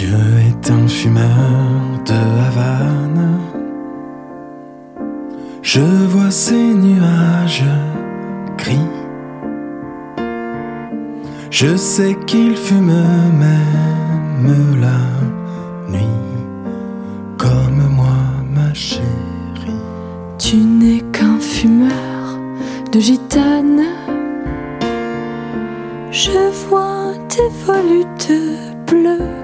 Dieu est un fumeur de Havane. Je vois ces nuages gris. Je sais qu'il fume même la nuit, comme moi ma chérie. Tu n'es qu'un fumeur de gitane. Je vois tes volutes bleues.